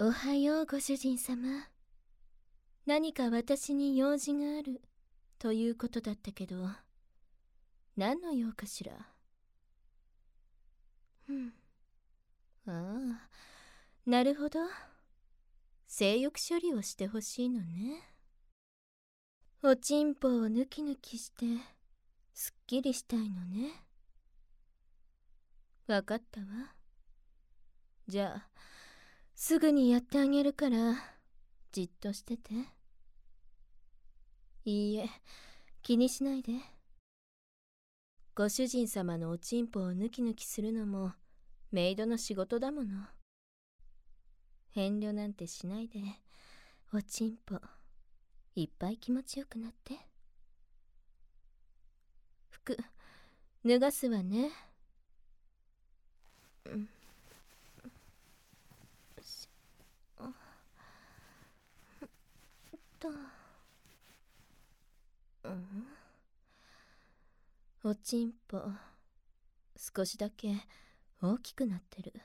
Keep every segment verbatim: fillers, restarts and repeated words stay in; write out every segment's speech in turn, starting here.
おはようご主人様。何か私に用事があるということだったけど、何の用かしら。うん。ああ、なるほど。性欲処理をしてほしいのね。おちんぽをヌキヌキしてすっきりしたいのね。わかったわ。じゃあすぐにやってあげるからじっとしてて。いいえ、気にしないで。ご主人様のおちんぽをヌキヌキするのもメイドの仕事だもの。遠慮なんてしないで、おちんぽいっぱい気持ちよくなって。服脱がすわね。うん。しあっと。うん。おちんぽ少しだけ大きくなってる。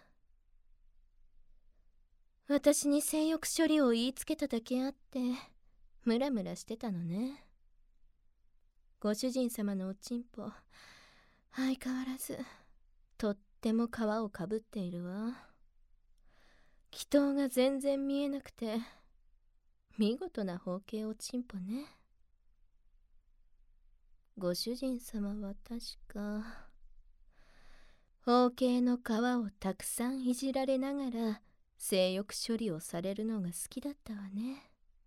私に性欲処理を言いつけただけあってムラムラしてたのね。ご主人様のおちんぽ相変わらずとっても皮をかぶっているわ。気筒が全然見えなくて見事な包茎おちんぽね。ご主人様は確か包茎の皮をたくさんいじられながら性欲処理をされるのが好きだったわね。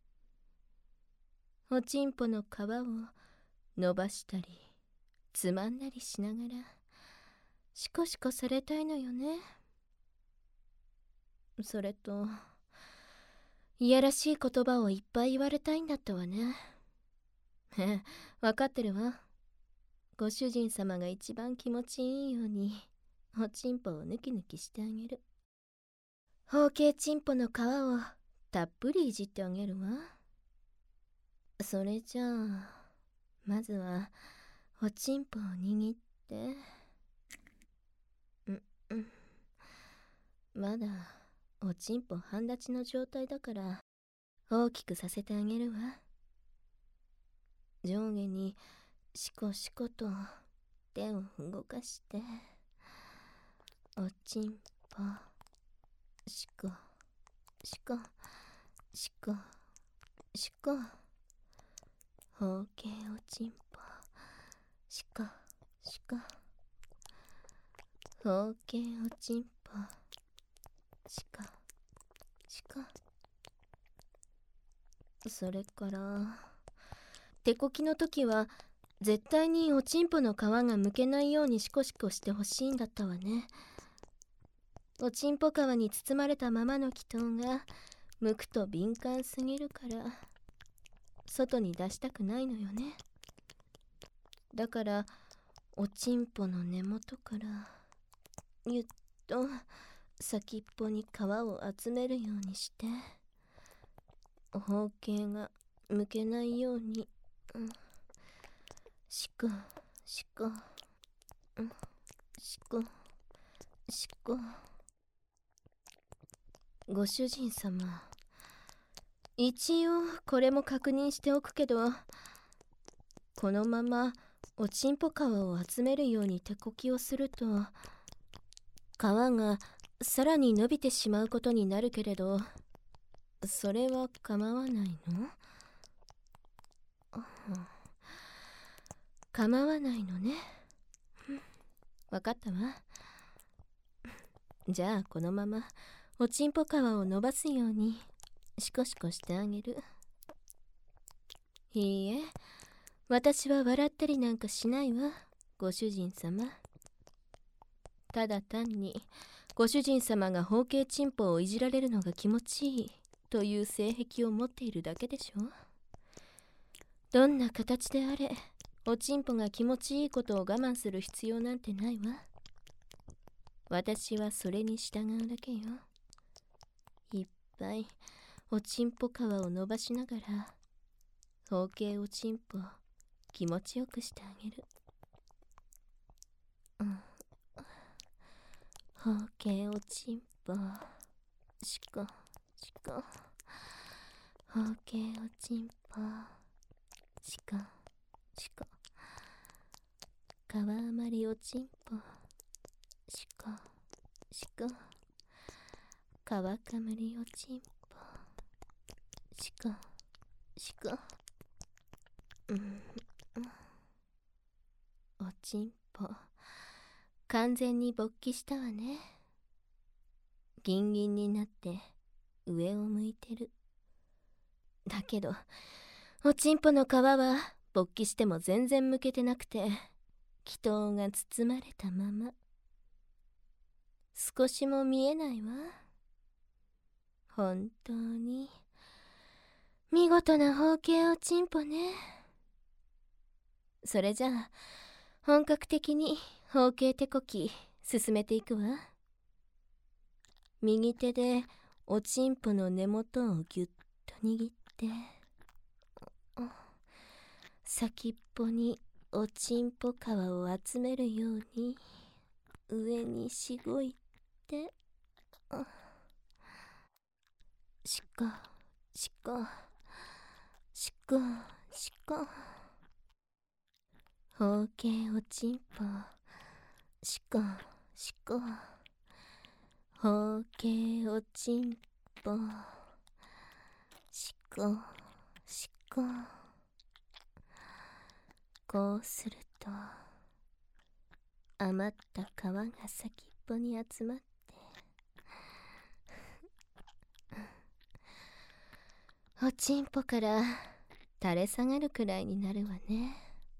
おちんぽの皮を伸ばしたりつまんだりしながらシコシコされたいのよね。それといやらしい言葉をいっぱい言われたいんだったわね。ええ、わかってるわ。ご主人様が一番気持ちいいようにおちんぽをヌキヌキしてあげる。包茎ちんぽの皮をたっぷりいじってあげるわ。それじゃあまずはおちんぽを握って。うんうん。まだおちんぽ半立ちの状態だから大きくさせてあげるわ。上下にシコシコと手を動かしておちんぽシコシコシコシコ包茎おちんぽシコシコ包茎おちんぽシコシコ。それから手こきの時は絶対におちんぽの皮がむけないようにシコシコしてほしいんだったわね。おちんぽ皮に包まれたままの気筒がむくと敏感すぎるから外に出したくないのよね。だからおちんぽの根元からゆっと先っぽに皮を集めるようにして包茎がむけないように、うん、シコシコ、うん、シコシコ。ご主人様、一応これも確認しておくけど、このままおちんぽ皮を集めるように手こきをすると皮がさらに伸びてしまうことになるけれど、それは構わないの？構わないのね。わかったわ。じゃあこのままおちんぽ皮を伸ばすようにシコシコしてあげる。いいえ、私は笑ったりなんかしないわ、ご主人様。ただ単にご主人様が包茎チンポをいじられるのが気持ちいいという性癖を持っているだけでしょ。どんな形であれおちんぽが気持ちいいことを我慢する必要なんてないわ。私はそれに従うだけよ。いっぱいおちんぽ皮を伸ばしながら包茎おちんぽ気持ちよくしてあげる。うん、包茎おちんぽシコしこ包茎おちんぽしこしこ皮余りおちんぽしこしこ皮かむりおちんぽしこしこうん、おちんぽ完全に勃起したわね。ギンギンになって上を向いてる。だけどおちんぽの皮は勃起しても全然むけてなくて、気筒が包まれたまま。少しも見えないわ。本当に見事な包茎おちんぽね。それじゃあ本格的に包茎手こき進めていくわ。右手でおちんぽの根元をぎゅっと握って、先っぽにおちんぽ皮を集めるように上にしごいて、しこしこしこしこ包茎おちんぽしこしこ包茎おちんぽしこしこ。こうすると余った皮が先っぽに集まっておちんぽから垂れ下がるくらいになるわね。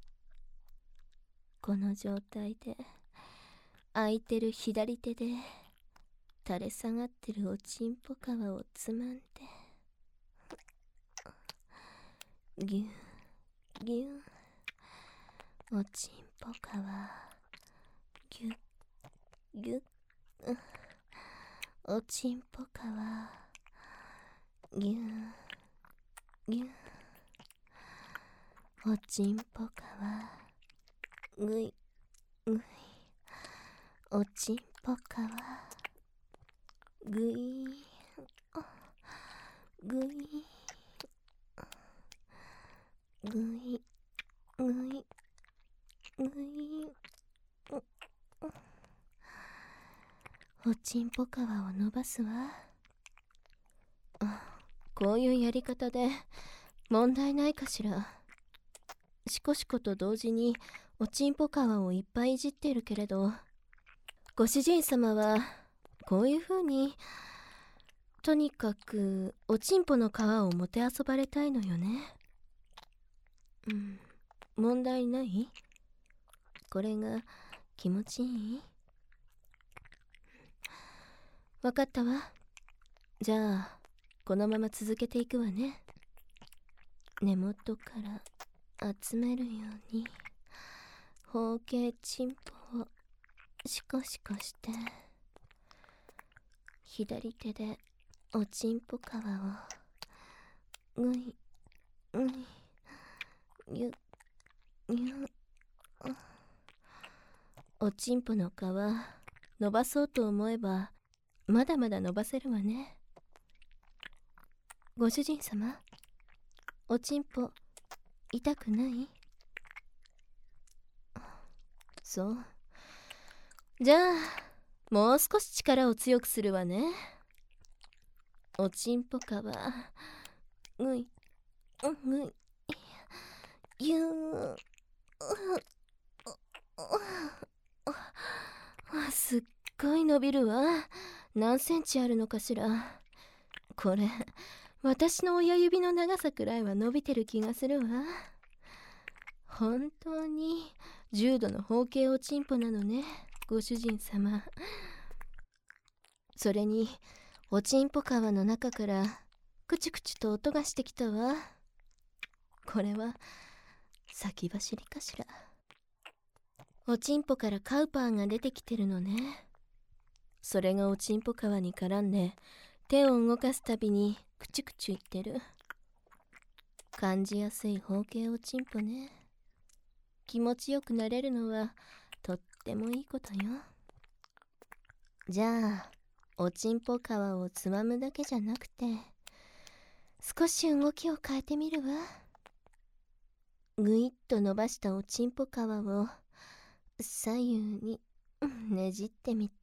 この状態で空いてる左手で垂れ下がってるおちんぽ皮をつまんでぎゅぎゅおちんぽ皮ぎゅぎゅおちんぽ皮ぎゅぎゅおちんぽ皮ぐいぐいおちんぽ皮ぐいぐいぐいぐいぐいおちんぽ皮を伸ばすわ。こういうやり方で問題ないかしら。しこしこと同時におちんぽ皮をいっぱいいじってるけれど、ご主人様はこういう風にとにかくおちんぽの皮をもてあそばれたいのよね。うん、問題ない？これが気持ちいい？わかったわ。じゃあこのまま続けていくわね。根元から集めるように包茎ちんぽをシコシコして、左手でおちんぽ皮をぐいぐいぎゅぎゅ。おちんぽの皮伸ばそうと思えばまだまだ伸ばせるわね。ご主人様、おちんぽ痛くない？そう。じゃあもう少し力を強くするわね。おちんぽ皮ぐいぐいぎゅー。すっごい伸びるわ。何センチあるのかしら。これ私の親指の長さくらいは伸びてる気がするわ。本当に重度の包茎おちんぽなのね、ご主人様。それにおちんぽ皮の中からクチュクチュと音がしてきたわ。これは先走りかしら。おちんぽからカウパーが出てきてるのね。それがおちんぽ皮に絡んで手を動かすたびにクチュクチュ言ってる。感じやすい包茎おちんぽね。気持ちよくなれるのはとってもいいことよ。じゃあおちんぽ皮をつまむだけじゃなくて、少し動きを変えてみるわ。ぐいっと伸ばしたおちんぽ皮を左右にねじってみて、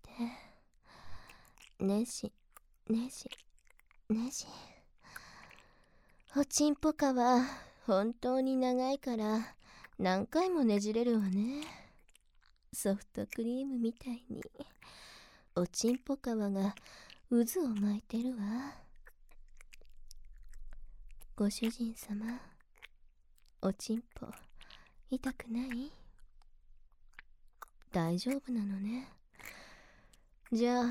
ねじねじねじ。おちんぽ皮本当に長いから何回もねじれるわね。ソフトクリームみたいにおちんぽ皮が渦を巻いてるわ。ご主人様、おちんぽ痛くない？大丈夫なのね。じゃ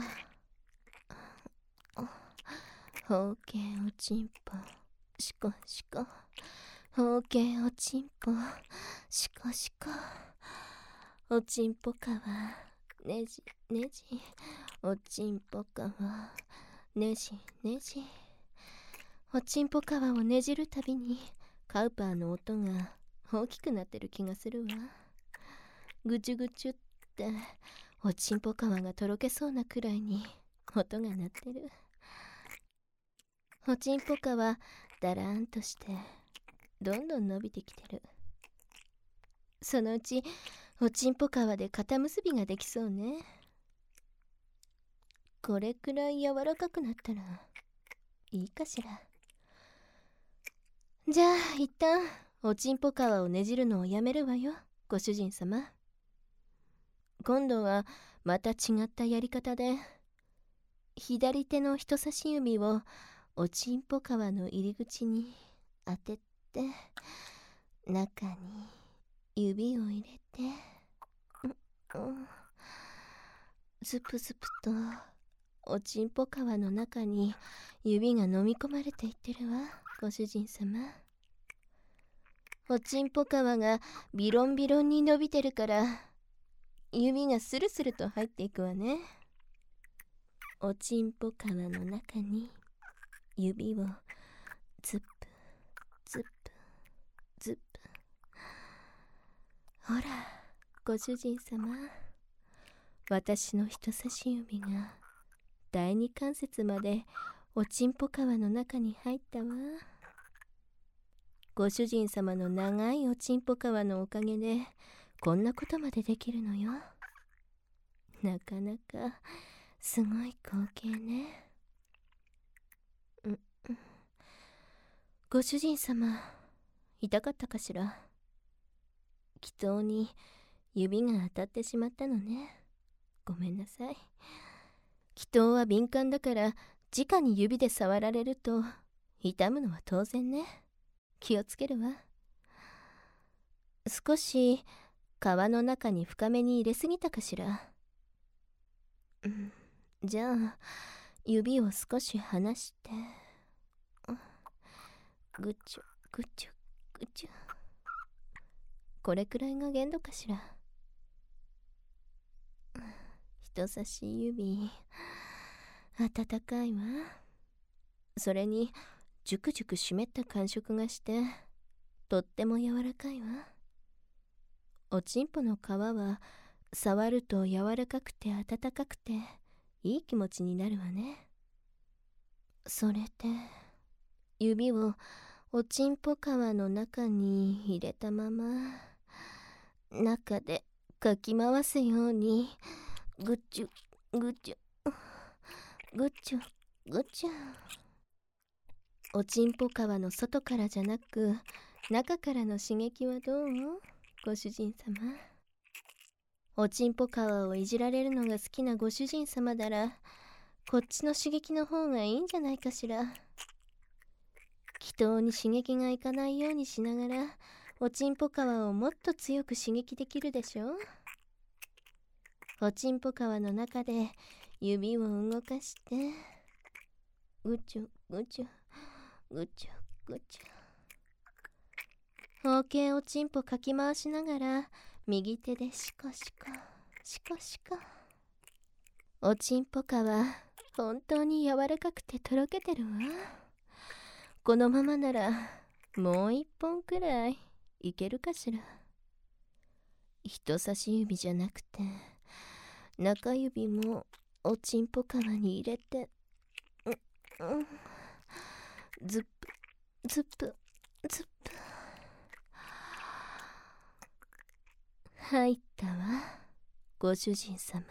あ、ほうけいおちんぽしこしこ、ほうけいおちんぽしこしこ、おちんぽ皮ねじねじ、おちんぽ皮ねじねじ。おちんぽ皮をねじるたびにカウパーの音が大きくなってる気がするわ。ぐちゅぐちゅっておちんぽ皮がとろけそうなくらいに音が鳴ってる。おちんぽ皮だらーんとしてどんどん伸びてきてる。そのうちおちんぽ皮で肩結びができそうね。これくらい柔らかくなったらいいかしら。じゃあ一旦おちんぽ皮をねじるのをやめるわよ、ご主人様。今度はまた違ったやり方で、左手の人差し指をおちんぽ皮の入り口に当てて、中に指を入れて、うんうん、ズプズプとおちんぽ皮の中に指が飲み込まれていってるわ、ご主人様。おちんぽ皮がビロンビロンに伸びてるから指がスルスルと入っていくわね。おちんぽ皮の中に指をズップズップズップ。ほら、ご主人様、私の人差し指が第二関節までおちんぽ皮の中に入ったわ。ご主人様の長いおちんぽ皮のおかげでこんなことまでできるのよ。なかなかすごい光景ね。うん、ご主人様、痛かったかしら。祈祷に指が当たってしまったのね。ごめんなさい。祈祷は敏感だから直に指で触られると痛むのは当然ね。気をつけるわ。少し皮の中に深めに入れすぎたかしら。うん、じゃあ指を少し離して、ぐちゅぐちゅぐちゅ。これくらいが限度かしら。人差し指温かいわ。それにジュクジュク湿った感触がしてとっても柔らかいわ。おちんぽの皮は触ると柔らかくて温かくていい気持ちになるわね。それで指をおちんぽ皮の中に入れたまま中でかき回すようにぐちゅぐちゅぐちゅぐちゅ。おちんぽ皮の外からじゃなく中からの刺激はどう？ご主人様。おちんぽ皮をいじられるのが好きなご主人様ならこっちの刺激の方がいいんじゃないかしら。祈祷に刺激がいかないようにしながらおちんぽ皮をもっと強く刺激できるでしょ。おちんぽ皮の中で指を動かしてぐちゅぐちゅぐちゅぐちゅ。包茎おちんぽかき回しながら右手でシコシコシコシコ。おちんぽ皮本当に柔らかくてとろけてるわ。このままならもう一本くらいいけるかしら。人差し指じゃなくて中指もおちんぽ皮に入れて、う、うん、ズップズップズップ。入ったわ、ご主人様。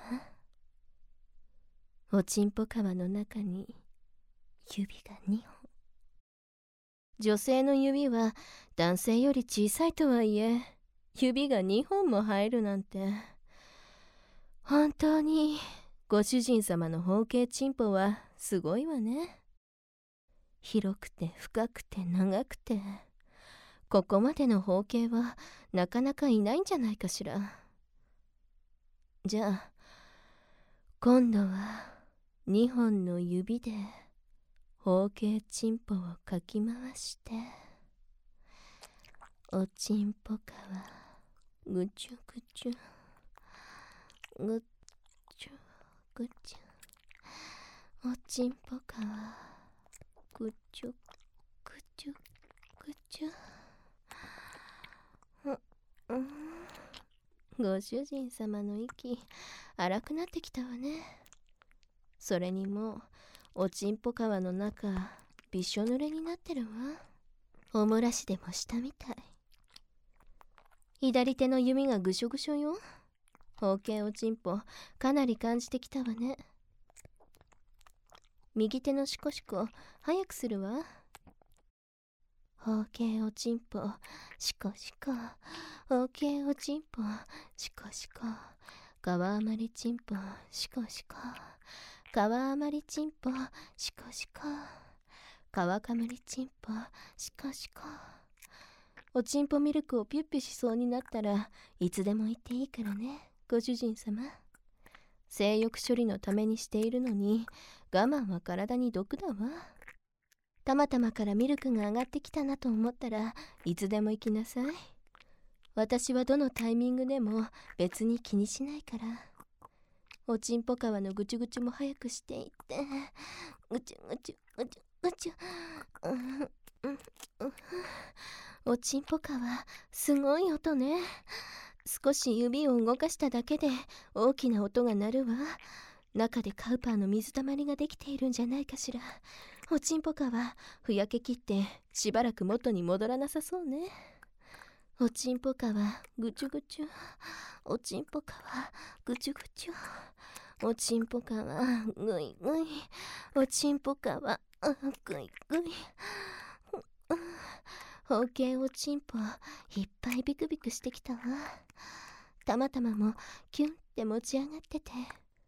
おちんぽ皮の中に指がにほん。女性の指は男性より小さいとはいえ、指がにほんも入るなんて。本当にご主人様の包茎チンポはすごいわね。広くて深くて長くて、ここまでの包茎はなかなかいないんじゃないかしら。じゃあ今度はにほんの指で包茎チンポをかき回して、おちんぽ皮ぐちゅぐちゅぐちゅぐちゅ、おちんぽ皮ぐちゅぐちゅぐちゅ。う、うん、ご主人様の息荒くなってきたわね。それにもうおちんぽ皮の中びしょ濡れになってるわ。おもらしでもしたみたい。左手の弓がぐしょぐしょよ。包茎おちんぽかなり感じてきたわね。右手のシコシコ早くするわ。包茎おちんぽシコシコ、包茎おちんぽシコシコ、皮余りちんぽシコシコ、皮余りちんぽシコシコ、皮かむりちんぽシコシコ。おちんぽミルクをピュッピュしそうになったらいつでも言っていいからね、ご主人様。性欲処理のためにしているのに我慢は体に毒だわ。たまたまからミルクが上がってきたなと思ったらいつでも行きなさい。私はどのタイミングでも別に気にしないから。おちんぽ皮のぐちゅぐちゅも早くしていって、ぐちゅぐちゅぐちゅぐちゅ、うんうんうん、おちんぽ皮すごい音ね。少し指を動かしただけで大きな音が鳴るわ。中でカウパーの水たまりができているんじゃないかしら。おちんぽ皮ふやけきってしばらく元に戻らなさそうね。おちんぽ皮ぐちゅぐちゅ、おちんぽ皮ぐちゅぐちゅ、おちんぽ皮ぐいぐい、おちんぽ皮ぐいぐい。包茎おちんぽいっぱいビクビクしてきたわ。たまたまもキュンって持ち上がってて、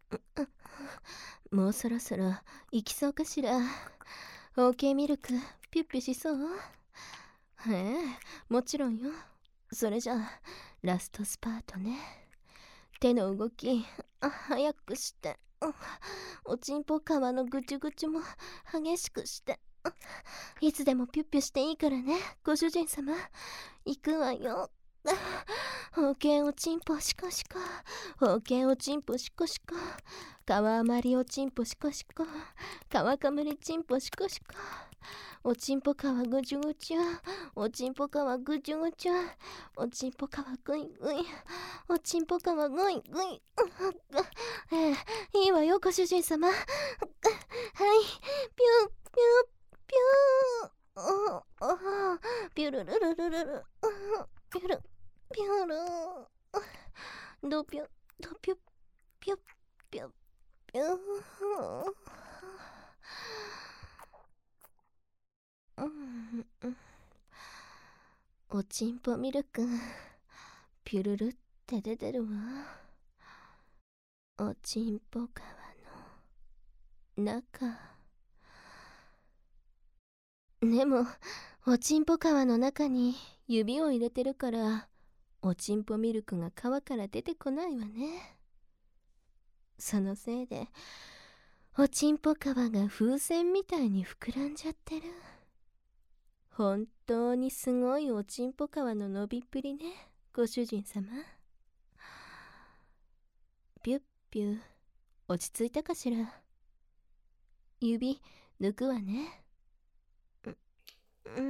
もうそろそろ行きそうかしら。包茎ミルクピュッピュしそう？へえ、もちろんよ。それじゃあラストスパートね。手の動き早くして、おちんぽ皮のぐちゅぐちゅも激しくして、いつでもピュッピュしていいからね、ご主人様。行くわよ。包茎おちんぽシコシコ、包茎おちんぽシコシコ、皮余りおちんぽシコシコ、皮かむりちんぽシコシコ、おちんぽ皮ぐちゅぐちゅ、おちんぽ皮ぐちゅぐちゅ、おちんぽ皮ぐいぐい、おちんぽ皮ぐいぐい。ええ、いいわよご主人様。はい、ピューピューピュー、ピュルルルルルル、ピュルピュル、ドピュドピュピュピュピュ。おちんぽミルクピュルルって出てるわ。おちんぽ皮の中でも、おちんぽ皮の中に指を入れてるからおちんぽミルクが皮から出てこないわね。そのせいでおちんぽ皮が風船みたいに膨らんじゃってる。本当にすごいおちんぽ皮の伸びっぷりね、ご主人様。ピュッピュ、落ち着いたかしら。指抜くわね。うん、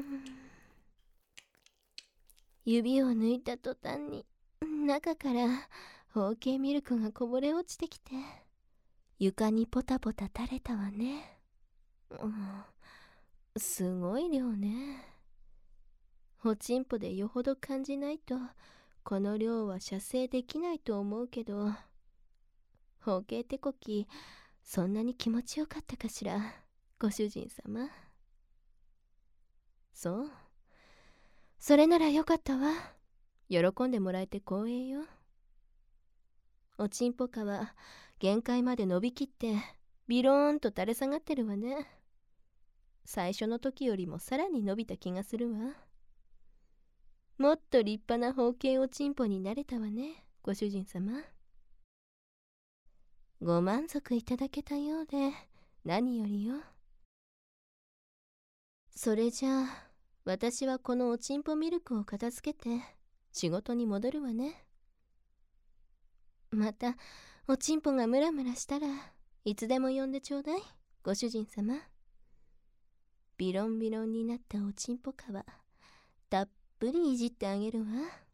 指を抜いた途端に中から包茎ミルクがこぼれ落ちてきて、 床にポタポタ垂れたわね。うん、すごい量ね。おちんぽでよほど感じないとこの量は射精できないと思うけど、包茎手こきそんなに気持ちよかったかしら、ご主人様。そう、それならよかったわ。喜んでもらえて光栄よ。おちんぽかは限界まで伸びきってビローンと垂れ下がってるわね。最初の時よりもさらに伸びた気がするわ。もっと立派な包茎おちんぽになれたわね、ご主人様。ご満足いただけたようで何よりよ。それじゃあ私はこのおちんぽミルクを片付けて仕事に戻るわね。またおちんぽがムラムラしたらいつでも呼んでちょうだい、ご主人様。ビロンビロンになったおちんぽ皮たっぷりいじってあげるわ。